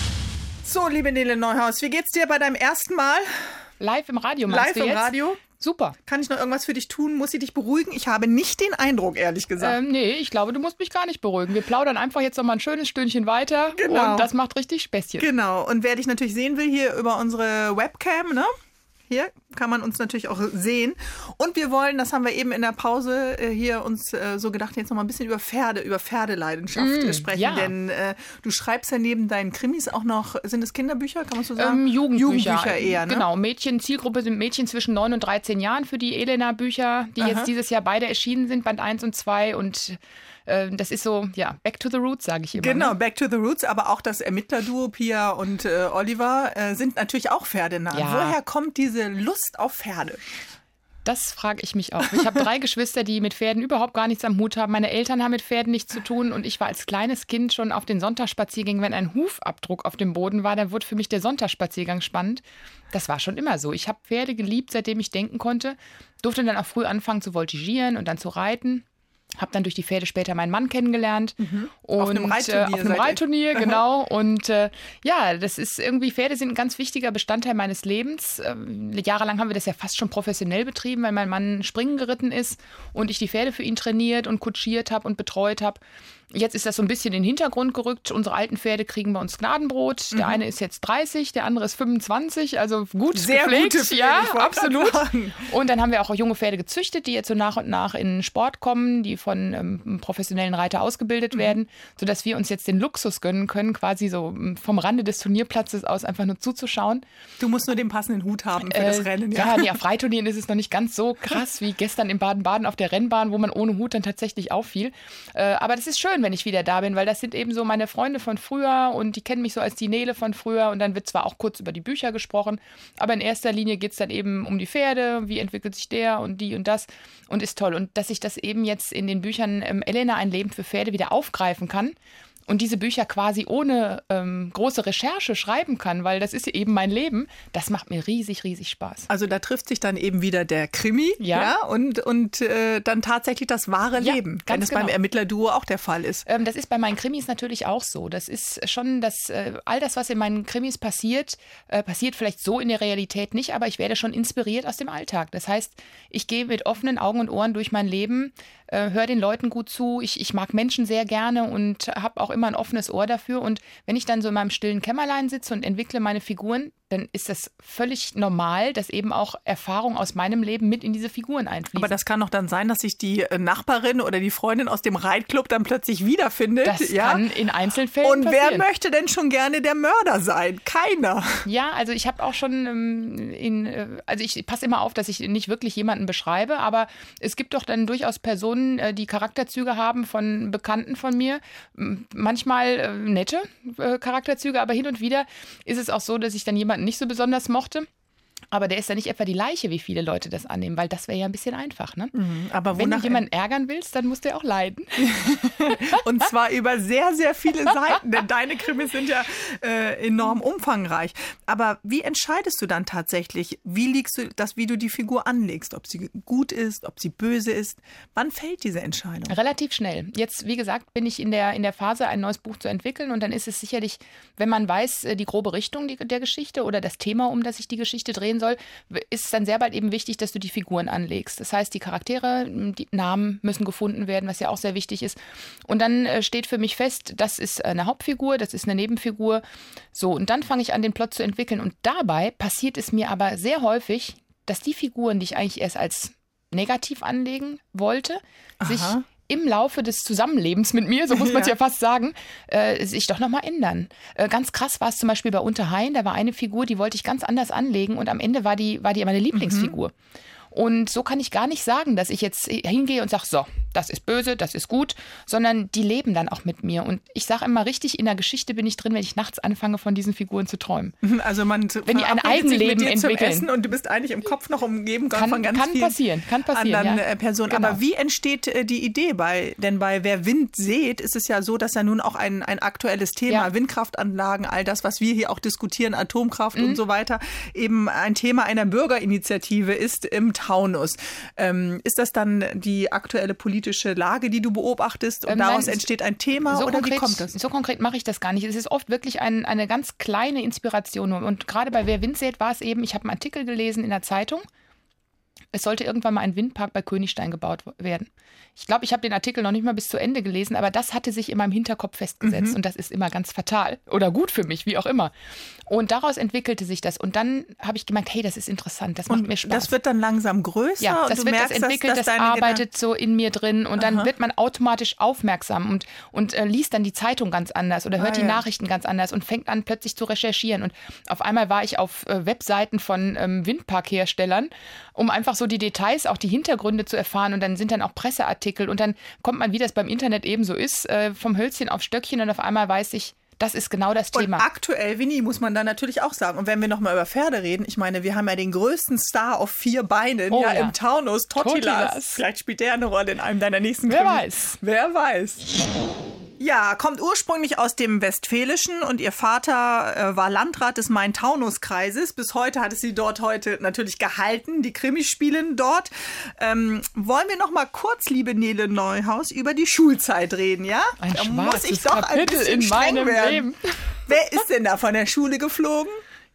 So, liebe Nele Neuhaus, wie geht's dir bei deinem ersten Mal? Live im Radio, meinst Live du im jetzt? Radio? Super. Kann ich noch irgendwas für dich tun? Muss ich dich beruhigen? Ich habe nicht den Eindruck, ehrlich gesagt. Ähm, nee, ich glaube, du musst mich gar nicht beruhigen. Wir plaudern einfach jetzt noch mal ein schönes Stündchen weiter. Genau. Und das macht richtig Späßchen. Genau. Und wer dich natürlich sehen will, hier über unsere Webcam, ne? Hier kann man uns natürlich auch sehen. Und wir wollen, das haben wir eben in der Pause äh, hier uns äh, so gedacht, jetzt noch mal ein bisschen über Pferde, über Pferdeleidenschaft mm, sprechen. Ja. Denn äh, du schreibst ja neben deinen Krimis auch noch, sind es Kinderbücher, kann man so sagen? Ähm, Jugendbücher. Jugendbücher eher, ne? Genau, Mädchen, Zielgruppe sind Mädchen zwischen neun und dreizehn Jahren für die Elena-Bücher, die Aha. jetzt dieses Jahr beide erschienen sind, Band eins und zwei, und das ist so, ja, back to the roots, sage ich immer. Genau, ne? back to the roots, aber auch das Ermittlerduo Pia und äh, Oliver äh, sind natürlich auch pferdenah. Ja. Woher kommt diese Lust auf Pferde? Das frage ich mich auch. Ich habe drei Geschwister, die mit Pferden überhaupt gar nichts am Hut haben. Meine Eltern haben mit Pferden nichts zu tun, und ich war als kleines Kind schon auf den Sonntagsspaziergängen. Wenn ein Hufabdruck auf dem Boden war, dann wurde für mich der Sonntagsspaziergang spannend. Das war schon immer so. Ich habe Pferde geliebt, seitdem ich denken konnte. Durfte dann auch früh anfangen zu voltigieren und dann zu reiten. Habe dann durch die Pferde später meinen Mann kennengelernt. Mhm. Und, auf einem Reitturnier. Äh, auf einem Reitturnier, genau. Und äh, ja, das ist irgendwie, Pferde sind ein ganz wichtiger Bestandteil meines Lebens. Ähm, jahrelang haben wir das ja fast schon professionell betrieben, weil mein Mann springen geritten ist und ich die Pferde für ihn trainiert und kutschiert habe und betreut habe. Jetzt ist das so ein bisschen in den Hintergrund gerückt. Unsere alten Pferde kriegen bei uns Gnadenbrot. Der mhm. eine ist jetzt dreißig, der andere ist fünfundzwanzig. Also gut Sehr gepflegt. Gute Pferde, ja, absolut. Und dann haben wir auch junge Pferde gezüchtet, die jetzt so nach und nach in den Sport kommen, die von ähm, professionellen Reiter ausgebildet mhm. werden, sodass wir uns jetzt den Luxus gönnen können, quasi so vom Rande des Turnierplatzes aus einfach nur zuzuschauen. Du musst nur den passenden Hut haben für äh, das Rennen. Ja, ja nee, auf Reitturnieren ist es noch nicht ganz so krass wie gestern in Baden-Baden auf der Rennbahn, wo man ohne Hut dann tatsächlich auffiel. Äh, aber das ist schön, wenn ich wieder da bin, weil das sind eben so meine Freunde von früher und die kennen mich so als die Nele von früher, und dann wird zwar auch kurz über die Bücher gesprochen, aber in erster Linie geht es dann eben um die Pferde, wie entwickelt sich der und die und das, und ist toll. Und dass ich das eben jetzt in den Büchern ähm, Elena, ein Leben für Pferde, wieder aufgreifen kann und diese Bücher quasi ohne ähm, große Recherche schreiben kann, weil das ist eben mein Leben, das macht mir riesig, riesig Spaß. Also da trifft sich dann eben wieder der Krimi ja. Ja, und, und äh, dann tatsächlich das wahre ja, Leben, wenn es genau. beim Ermittlerduo auch der Fall ist. Ähm, das ist bei meinen Krimis natürlich auch so. Das ist schon, das, äh, all das, was in meinen Krimis passiert, äh, passiert vielleicht so in der Realität nicht, aber ich werde schon inspiriert aus dem Alltag. Das heißt, ich gehe mit offenen Augen und Ohren durch mein Leben, äh, höre den Leuten gut zu, ich, ich mag Menschen sehr gerne und habe auch immer ein offenes Ohr dafür. Und wenn ich dann so in meinem stillen Kämmerlein sitze und entwickle meine Figuren, dann ist das völlig normal, dass eben auch Erfahrung aus meinem Leben mit in diese Figuren einfließen. Aber das kann doch dann sein, dass sich die Nachbarin oder die Freundin aus dem Reitclub dann plötzlich wiederfindet. Das ja? kann in Einzelfällen Und passieren. wer möchte denn schon gerne der Mörder sein? Keiner. Ja, also ich habe auch schon ähm, in, äh, also ich passe immer auf, dass ich nicht wirklich jemanden beschreibe, aber es gibt doch dann durchaus Personen, äh, die Charakterzüge haben von Bekannten von mir. Manchmal äh, nette äh, Charakterzüge, aber hin und wieder ist es auch so, dass ich dann jemanden nicht so besonders mochte. Aber der ist ja nicht etwa die Leiche, wie viele Leute das annehmen, weil das wäre ja ein bisschen einfach. Ne? Mhm, aber wenn du jemanden ärgern willst, dann musst du ja auch leiden. Und zwar über sehr, sehr viele Seiten, denn deine Krimis sind ja äh, enorm umfangreich. Aber wie entscheidest du dann tatsächlich, wie liegst du das, wie du die Figur anlegst, ob sie gut ist, ob sie böse ist? Wann fällt diese Entscheidung? Relativ schnell. Jetzt, wie gesagt, bin ich in der, in der Phase, ein neues Buch zu entwickeln, und dann ist es sicherlich, wenn man weiß, die grobe Richtung der Geschichte oder das Thema, um das sich die Geschichte drehen soll, ist es dann sehr bald eben wichtig, dass du die Figuren anlegst. Das heißt, die Charaktere, die Namen müssen gefunden werden, was ja auch sehr wichtig ist. Und dann äh, steht für mich fest, das ist eine Hauptfigur, das ist eine Nebenfigur. So, und dann fange ich an, den Plot zu entwickeln. Und dabei passiert es mir aber sehr häufig, dass die Figuren, die ich eigentlich erst als negativ anlegen wollte, Aha. sich im Laufe des Zusammenlebens mit mir, so muss man es ja. ja fast sagen, äh, sich doch nochmal ändern. Äh, ganz krass war es zum Beispiel bei Unterhain, da war eine Figur, die wollte ich ganz anders anlegen, und am Ende war die, war die meine Lieblingsfigur. Mhm. Und so kann ich gar nicht sagen, dass ich jetzt hingehe und sage, so, das ist böse, das ist gut, sondern die leben dann auch mit mir. Und ich sage immer richtig, in der Geschichte bin ich drin, wenn ich nachts anfange, von diesen Figuren zu träumen. Also man wenn die ein Eigenleben entwickeln. Essen und du bist eigentlich im Kopf noch umgeben kann, von ganz kann vielen passieren, kann passieren, anderen ja. Personen. Genau. Aber wie entsteht die Idee bei, denn bei Wer Wind sät, ist es ja so, dass ja nun auch ein, ein aktuelles Thema, ja. Windkraftanlagen, all das, was wir hier auch diskutieren, Atomkraft mhm. und so weiter, eben ein Thema einer Bürgerinitiative ist im Taunus. Ähm, ist das dann die aktuelle politische Lage, die du beobachtest und ähm, daraus nein, entsteht ein Thema so oder konkret, wie kommt das? So konkret mache ich das gar nicht. Es ist oft wirklich ein, eine ganz kleine Inspiration und gerade bei Wer Wind sät war es eben, ich habe einen Artikel gelesen in der Zeitung, es sollte irgendwann mal ein Windpark bei Königstein gebaut werden. Ich glaube, ich habe den Artikel noch nicht mal bis zu Ende gelesen, aber das hatte sich in meinem Hinterkopf festgesetzt mhm. und das ist immer ganz fatal oder gut für mich, wie auch immer. Und daraus entwickelte sich das und dann habe ich gemerkt, hey, das ist interessant, das macht und mir Spaß. Das wird dann langsam größer ja, das und du wird merkst, das entwickelt, dass, dass das arbeitet Gedan- so in mir drin und dann Aha. wird man automatisch aufmerksam und, und äh, liest dann die Zeitung ganz anders oder hört ah, die ja. Nachrichten ganz anders und fängt an plötzlich zu recherchieren und auf einmal war ich auf äh, Webseiten von ähm, Windparkherstellern, um einfach so die Details, auch die Hintergründe zu erfahren und dann sind dann auch Presseartikel und dann kommt man, wie das beim Internet eben so ist, äh, vom Hölzchen auf Stöckchen und auf einmal weiß ich, das ist genau das Thema. Und aktuell, Winnie, muss man da natürlich auch sagen. Und wenn wir nochmal über Pferde reden, ich meine, wir haben ja den größten Star auf vier Beinen oh, ja, ja. im Taunus, Totilas. Totilas. Vielleicht spielt der eine Rolle in einem deiner nächsten Wer Krimis. weiß. Wer weiß. Ja, kommt ursprünglich aus dem Westfälischen und ihr Vater äh, war Landrat des Main-Taunus-Kreises. Bis heute hat es sie dort heute natürlich gehalten. Die Krimis spielen dort. Ähm, wollen wir noch mal kurz, liebe Nele Neuhaus, über die Schulzeit reden, ja? Ein da schwarzes muss ich doch Kapitel ein bisschen in meinem werden. Leben. Wer ist denn da von der Schule geflogen?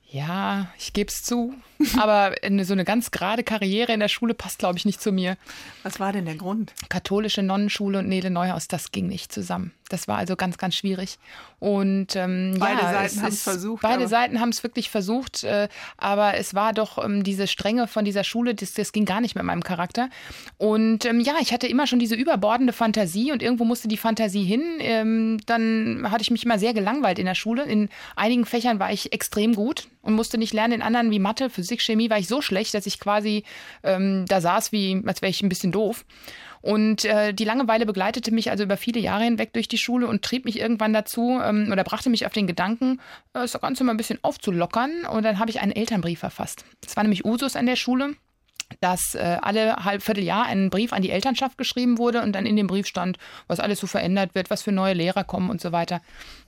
Ja, ich gebe es zu. Aber eine, so eine ganz gerade Karriere in der Schule passt, glaube ich, nicht zu mir. Was war denn der Grund? Katholische Nonnenschule und Nele Neuhaus, das ging nicht zusammen. Das war also ganz, ganz schwierig. Und ähm, beide ja, Seiten es haben es ist, versucht. Beide Seiten haben es wirklich versucht. Äh, aber es war doch ähm, diese Strenge von dieser Schule, das, das ging gar nicht mit meinem Charakter. Und ähm, ja, ich hatte immer schon diese überbordende Fantasie und irgendwo musste die Fantasie hin. Ähm, dann hatte ich mich immer sehr gelangweilt in der Schule. In einigen Fächern war ich extrem gut und musste nicht lernen. In anderen wie Mathe, Physik, Chemie war ich so schlecht, dass ich quasi ähm, da saß, wie als wäre ich ein bisschen doof. Und äh, die Langeweile begleitete mich also über viele Jahre hinweg durch die Schule und trieb mich irgendwann dazu ähm, oder brachte mich auf den Gedanken, äh, das Ganze mal ein bisschen aufzulockern. Und dann habe ich einen Elternbrief verfasst. Es war nämlich Usus an der Schule, dass äh, alle halb Vierteljahr ein Brief an die Elternschaft geschrieben wurde und dann in dem Brief stand, was alles so verändert wird, was für neue Lehrer kommen und so weiter.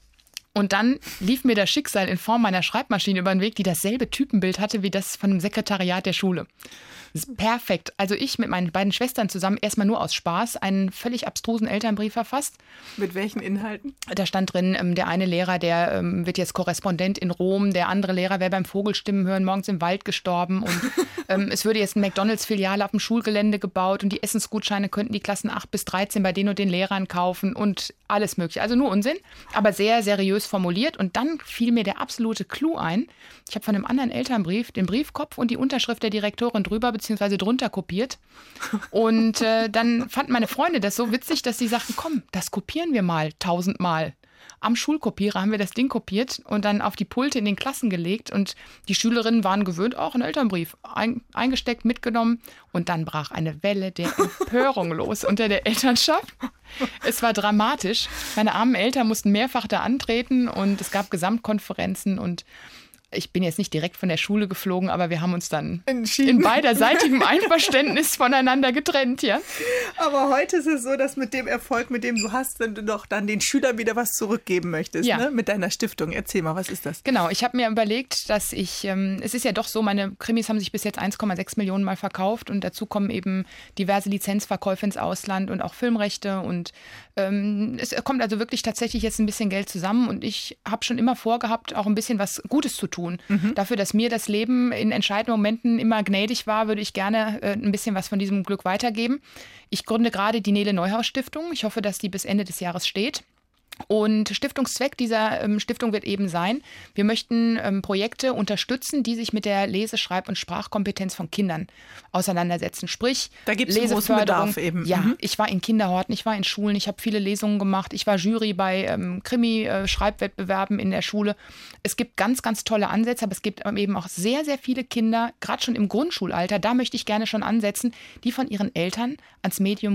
Und dann lief mir das Schicksal in Form meiner Schreibmaschine über den Weg, die dasselbe Typenbild hatte wie das von dem Sekretariat der Schule. Das ist perfekt. Also ich mit meinen beiden Schwestern zusammen erstmal nur aus Spaß einen völlig abstrusen Elternbrief verfasst. Mit welchen Inhalten? Da stand drin, ähm, der eine Lehrer, der ähm, wird jetzt Korrespondent in Rom, der andere Lehrer wäre beim Vogelstimmen hören morgens im Wald gestorben und ähm, es würde jetzt eine McDonalds-Filiale auf dem Schulgelände gebaut und die Essensgutscheine könnten die Klassen acht bis dreizehn bei den und den Lehrern kaufen und alles mögliche. Also nur Unsinn, aber sehr seriös formuliert. Und dann fiel mir der absolute Clou ein. Ich habe von einem anderen Elternbrief den Briefkopf und die Unterschrift der Direktorin drüber beziehungsweise drunter kopiert. Und äh, dann fanden meine Freunde das so witzig, dass sie sagten, komm, das kopieren wir mal tausendmal. Am Schulkopierer haben wir das Ding kopiert und dann auf die Pulte in den Klassen gelegt. Und die Schülerinnen waren gewöhnt, auch einen Elternbrief ein, eingesteckt, mitgenommen. Und dann brach eine Welle der Empörung los unter der Elternschaft. Es war dramatisch. Meine armen Eltern mussten mehrfach da antreten und es gab Gesamtkonferenzen und ich bin jetzt nicht direkt von der Schule geflogen, aber wir haben uns dann in beiderseitigem Einverständnis voneinander getrennt, ja. Aber heute ist es so, dass mit dem Erfolg, mit dem du hast, wenn du doch dann den Schülern wieder was zurückgeben möchtest, ja. ne? Mit deiner Stiftung. Erzähl mal, was ist das? Genau, ich habe mir überlegt, dass ich, ähm, es ist ja doch so, meine Krimis haben sich bis jetzt eins Komma sechs Millionen Mal verkauft und dazu kommen eben diverse Lizenzverkäufe ins Ausland und auch Filmrechte und ähm, es kommt also wirklich tatsächlich jetzt ein bisschen Geld zusammen und ich habe schon immer vorgehabt, auch ein bisschen was Gutes zu tun. Mhm. Dafür, dass mir das Leben in entscheidenden Momenten immer gnädig war, würde ich gerne äh, ein bisschen was von diesem Glück weitergeben. Ich gründe gerade die Nele Neuhaus Stiftung. Ich hoffe, dass die bis Ende des Jahres steht. Und Stiftungszweck dieser ähm, Stiftung wird eben sein, wir möchten ähm, Projekte unterstützen, die sich mit der Lese-, Schreib- und Sprachkompetenz von Kindern auseinandersetzen. Sprich, da gibt's einen großen Bedarf eben. Ja, mhm. ich war in Kinderhorten, ich war in Schulen, ich habe viele Lesungen gemacht, ich war Jury bei ähm, Krimi-Schreibwettbewerben in der Schule. Es gibt ganz, ganz tolle Ansätze, aber es gibt eben auch sehr, sehr viele Kinder, gerade schon im Grundschulalter, da möchte ich gerne schon ansetzen, die von ihren Eltern ans Mediumbuch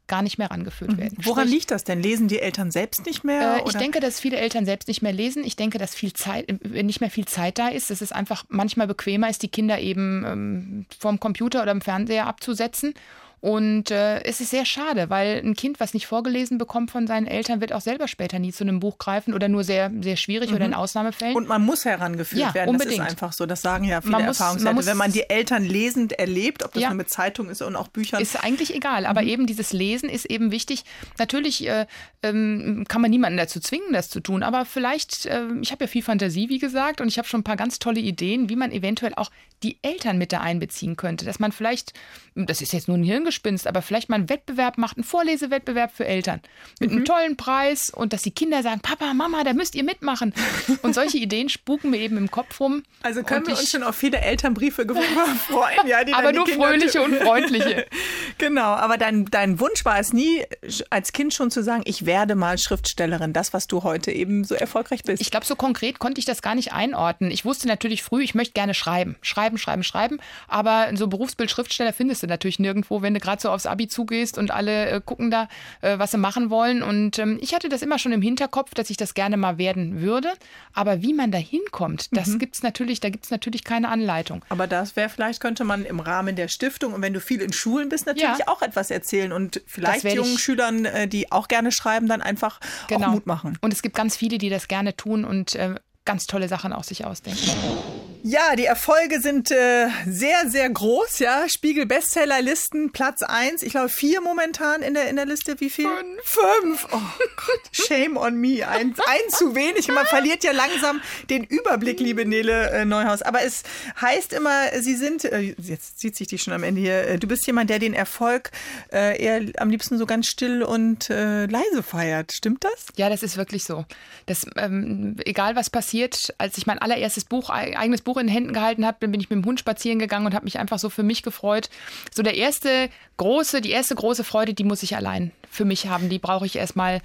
gar nicht mehr rangeführt werden. Woran Sprich, liegt das denn? Lesen die Eltern selbst nicht mehr? Äh, ich oder? denke, dass viele Eltern selbst nicht mehr lesen. Ich denke, dass viel Zeit, nicht mehr viel Zeit da ist. Dass es einfach manchmal bequemer ist, die Kinder eben ähm, vorm Computer oder im Fernseher abzusetzen. Und äh, es ist sehr schade, weil ein Kind, was nicht vorgelesen bekommt von seinen Eltern, wird auch selber später nie zu einem Buch greifen oder nur sehr, sehr schwierig mhm. oder in Ausnahmefällen. Und man muss herangeführt ja, werden. Unbedingt. Das ist einfach so. Das sagen ja viele man muss, Erfahrungswerte. man Wenn man die Eltern lesend erlebt, ob das ja. nur mit Zeitung ist und auch Büchern. Ist eigentlich egal, aber mhm. eben dieses Lesen ist eben wichtig. Natürlich äh, ähm, kann man niemanden dazu zwingen, das zu tun, aber vielleicht, äh, ich habe ja viel Fantasie, wie gesagt, und ich habe schon ein paar ganz tolle Ideen, wie man eventuell auch die Eltern mit da einbeziehen könnte. Dass man vielleicht, das ist jetzt nur ein Hirngespinst, aber vielleicht mal einen Wettbewerb macht, einen Vorlesewettbewerb für Eltern mit mhm. einem tollen Preis und dass die Kinder sagen, Papa, Mama, da müsst ihr mitmachen. Und solche Ideen spuken mir eben im Kopf rum. Also können und wir ich, uns schon auf viele Elternbriefe freuen. Ja, die aber dann nur die Kinder fröhliche und freundliche. Genau, aber dein, dein Wunsch war es nie, als Kind schon zu sagen, ich werde mal Schriftstellerin, das, was du heute eben so erfolgreich bist. Ich glaube, so konkret konnte ich das gar nicht einordnen. Ich wusste natürlich früh, ich möchte gerne schreiben. Schreiben, schreiben, schreiben. Aber so Berufsbild Schriftsteller findest du natürlich nirgendwo, wenn du gerade so aufs Abi zugehst und alle äh, gucken da, äh, was sie machen wollen. Und ähm, ich hatte das immer schon im Hinterkopf, dass ich das gerne mal werden würde. Aber wie man da hinkommt, das mhm. gibt's natürlich, da gibt es natürlich keine Anleitung. Aber das wäre, vielleicht könnte man im Rahmen der Stiftung und wenn du viel in Schulen bist, natürlich ja. auch etwas erzählen und vielleicht jungen ich, Schülern, äh, die auch gerne schreiben, dann einfach genau. auch Mut machen. Und es gibt ganz viele, die das gerne tun und äh, ganz tolle Sachen auch sich ausdenken. Ja, die Erfolge sind äh, sehr, sehr groß. Ja, Spiegel-Bestsellerlisten, Platz eins. Ich glaube, vier momentan in der, in der Liste. Wie viel? Fünf. Fünf. Oh Gott, shame on me. Ein, ein zu wenig. Man verliert ja langsam den Überblick, liebe Nele äh, Neuhaus. Aber es heißt immer, Sie sind, äh, jetzt zieht sich die schon am Ende hier, äh, du bist jemand, der den Erfolg äh, eher am liebsten so ganz still und äh, leise feiert. Stimmt das? Ja, das ist wirklich so. Das, ähm, egal was passiert, als ich mein allererstes Buch, eigenes Buch in den Händen gehalten habe, dann bin ich mit dem Hund spazieren gegangen und habe mich einfach so für mich gefreut. So der erste große, die erste große Freude, die muss ich allein für mich haben. Die brauche ich erstmal,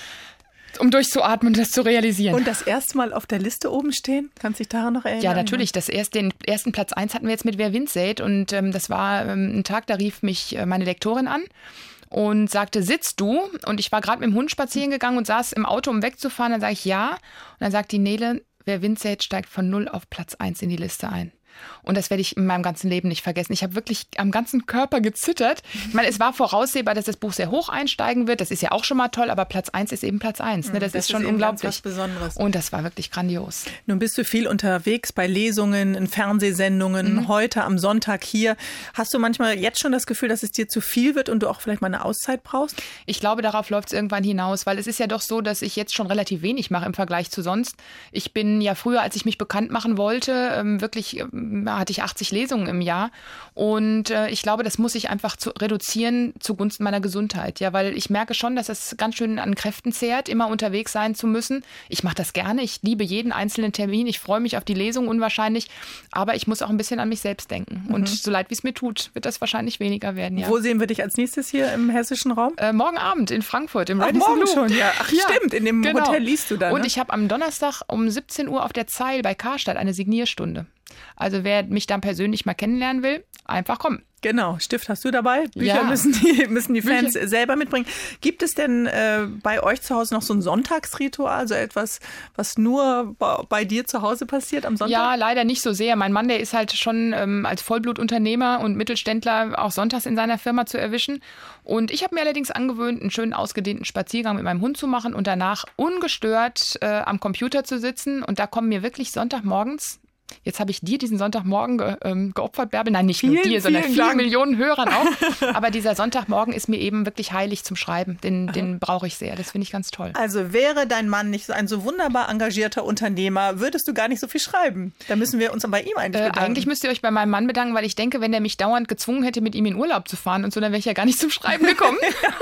um durchzuatmen und das zu realisieren. Und das erste Mal auf der Liste oben stehen? Kannst du dich daran noch erinnern? Ja, natürlich. Das erste, den ersten Platz eins hatten wir jetzt mit Wer Wind sät und ähm, das war ähm, ein Tag, da rief mich äh, meine Lektorin an und sagte, sitzt du? Und ich war gerade mit dem Hund spazieren gegangen und saß im Auto, um wegzufahren. Dann sage ich, ja. Und dann sagt die Nele, Wer Wind sät, steigt von null auf Platz eins in die Liste ein. Und das werde ich in meinem ganzen Leben nicht vergessen. Ich habe wirklich am ganzen Körper gezittert. Ich meine, es war voraussehbar, dass das Buch sehr hoch einsteigen wird. Das ist ja auch schon mal toll, aber Platz eins ist eben Platz eins. Ne? Das, das ist schon ist unglaublich. Ganz was Besonderes. Und das war wirklich grandios. Nun bist du viel unterwegs bei Lesungen, in Fernsehsendungen, mhm. heute am Sonntag hier. Hast du manchmal jetzt schon das Gefühl, dass es dir zu viel wird und du auch vielleicht mal eine Auszeit brauchst? Ich glaube, darauf läuft es irgendwann hinaus, weil es ist ja doch so, dass ich jetzt schon relativ wenig mache im Vergleich zu sonst. Ich bin ja früher, als ich mich bekannt machen wollte, wirklich hatte ich achtzig Lesungen im Jahr und äh, ich glaube, das muss ich einfach zu reduzieren zugunsten meiner Gesundheit, ja, weil ich merke schon, dass es ganz schön an Kräften zehrt, immer unterwegs sein zu müssen. Ich mache das gerne, ich liebe jeden einzelnen Termin, ich freue mich auf die Lesung unwahrscheinlich, aber ich muss auch ein bisschen an mich selbst denken und mhm. so leid wie es mir tut, wird das wahrscheinlich weniger werden, ja. Wo sehen wir dich als nächstes hier im hessischen Raum? Äh, morgen Abend in Frankfurt, im Ach, Radisson morgen Blu. schon, ja. Ach, ja, stimmt, in dem genau. Hotel liest du dann. Und ne? ich habe am Donnerstag um siebzehn Uhr auf der Zeil bei Karstadt eine Signierstunde. Also wer mich dann persönlich mal kennenlernen will, einfach kommen. Genau, Stift hast du dabei. Bücher ja. müssen die, müssen die Fans Bücher. selber mitbringen. Gibt es denn äh, bei euch zu Hause noch so ein Sonntagsritual, also etwas, was nur bei, bei dir zu Hause passiert am Sonntag? Ja, leider nicht so sehr. Mein Mann, der ist halt schon ähm, als Vollblutunternehmer und Mittelständler auch sonntags in seiner Firma zu erwischen. Und ich habe mir allerdings angewöhnt, einen schönen ausgedehnten Spaziergang mit meinem Hund zu machen und danach ungestört äh, am Computer zu sitzen. Und da kommen mir wirklich Sonntagmorgens, jetzt habe ich dir diesen Sonntagmorgen ge, ähm, geopfert, Bärbel. Nein, nicht vielen, nur dir, sondern vielen Dank. Millionen Hörern auch. Aber dieser Sonntagmorgen ist mir eben wirklich heilig zum Schreiben. Den, den brauche ich sehr. Das finde ich ganz toll. Also wäre dein Mann nicht so ein so wunderbar engagierter Unternehmer, würdest du gar nicht so viel schreiben. Da müssen wir uns dann bei ihm eigentlich bedanken. Äh, eigentlich müsst ihr euch bei meinem Mann bedanken, weil ich denke, wenn der mich dauernd gezwungen hätte, mit ihm in Urlaub zu fahren und so, dann wäre ich ja gar nicht zum Schreiben gekommen.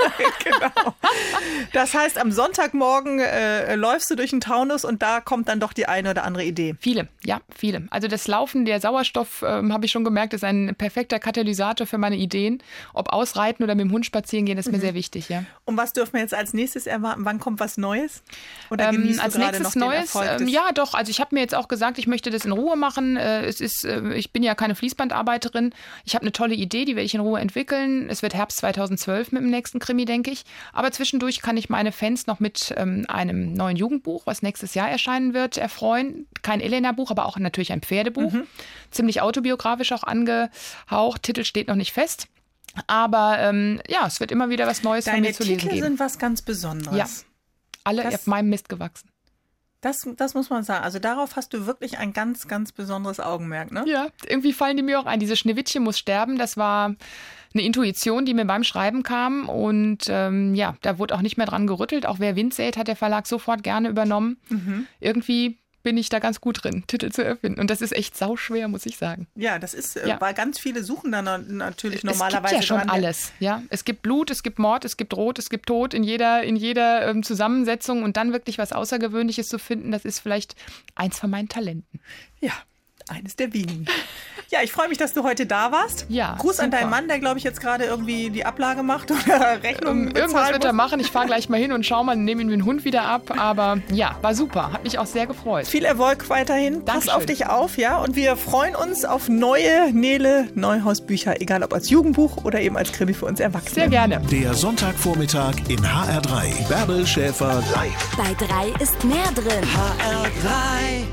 Genau. Das heißt, am Sonntagmorgen äh, läufst du durch den Taunus und da kommt dann doch die eine oder andere Idee. Viele, ja, viele. Gerne. Also das Laufen, der Sauerstoff, ähm, habe ich schon gemerkt, ist ein perfekter Katalysator für meine Ideen. Ob ausreiten oder mit dem Hund spazieren gehen, ist mhm. mir sehr wichtig, ja. Und was dürfen wir jetzt als nächstes erwarten? Wann kommt was Neues? Oder genießt ähm, als du gerade nächstes noch Neues, den Erfolg ähm, ja doch. Also ich habe mir jetzt auch gesagt, ich möchte das in Ruhe machen. Äh, es ist, äh, ich bin ja keine Fließbandarbeiterin. Ich habe eine tolle Idee, die werde ich in Ruhe entwickeln. Es wird Herbst zweitausendzwölf mit dem nächsten Krimi, denke ich. Aber zwischendurch kann ich meine Fans noch mit ähm, einem neuen Jugendbuch, was nächstes Jahr erscheinen wird, erfreuen. Kein Elena-Buch, aber auch natürlich ein Pferdebuch. Mhm. Ziemlich autobiografisch auch angehaucht. Titel steht noch nicht fest. Aber ähm, ja, es wird immer wieder was Neues Deine von mir zu lesen Titel geben. sind was ganz Besonderes. Ja, alle das, auf meinem Mist gewachsen. Das, das muss man sagen. Also darauf hast du wirklich ein ganz, ganz besonderes Augenmerk, ne? Ja, irgendwie fallen die mir auch ein. Diese Schneewittchen muss sterben, das war eine Intuition, die mir beim Schreiben kam. Und ähm, ja, da wurde auch nicht mehr dran gerüttelt. Auch Wer Wind sät, hat der Verlag sofort gerne übernommen. Mhm. Irgendwie bin ich da ganz gut drin, Titel zu erfinden. Und das ist echt sauschwer, muss ich sagen. Ja, das ist, ja. weil ganz viele suchen dann natürlich normalerweise. Es gibt ja schon dran. alles. Ja? Es gibt Blut, es gibt Mord, es gibt Rot, es gibt Tod in jeder, in jeder ähm, Zusammensetzung. Und dann wirklich was Außergewöhnliches zu finden, das ist vielleicht eins von meinen Talenten. Ja, eines der wenigen. Ja, ich freue mich, dass du heute da warst. Ja, Gruß super. an deinen Mann, der, glaube ich, jetzt gerade irgendwie die Ablage macht oder Rechnung ähm, Irgendwas wird muss. er machen. Ich fahre gleich mal hin und schau mal, nehme ihn den Hund wieder ab. Aber ja, war super. Hat mich auch sehr gefreut. Viel Erfolg weiterhin. Dankeschön. Pass auf dich auf, ja. Und wir freuen uns auf neue Nele Neuhaus Bücher, egal ob als Jugendbuch oder eben als Krimi für uns Erwachsene. Sehr gerne. Der Sonntagvormittag in H R drei. Bärbel Schäfer live. Bei drei ist mehr drin. H R drei.